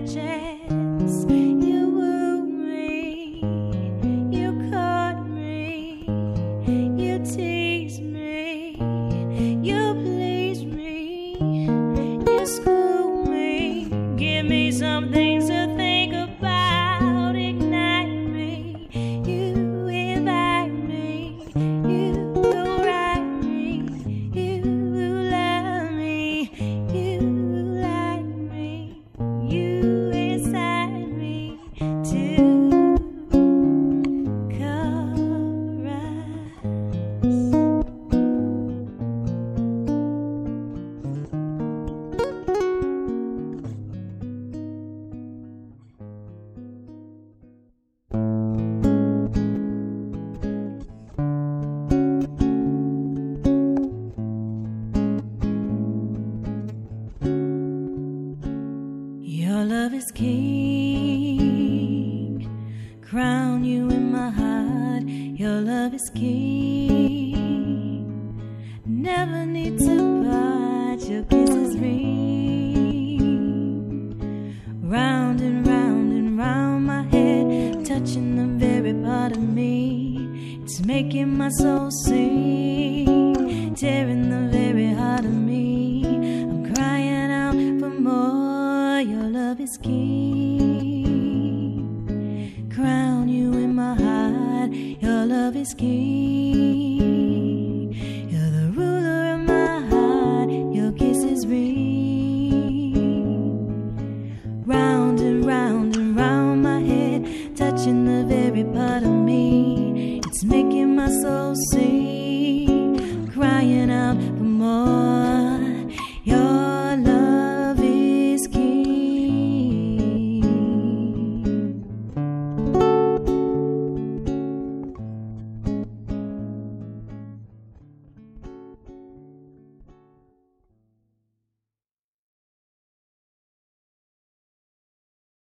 chance. You woo me, you caught me, you tease me, you please me, you school me, give me some things to think about, ignite me, you invite me, you write me, you love me, you like me, you excite me to chorus. Your love is king, crown you in my heart. Your love is king, never need to part. Your kisses ring, round and round and round my head, touching the very part of me. It's making my soul sing, tearing the very heart of me. I'm crying out for more. Your love is king, crown you in my heart. Your love is king, you're the ruler of my heart. Your kisses ring, round and round and round my head, touching the very part of me. It's making my soul sing, crying out for more.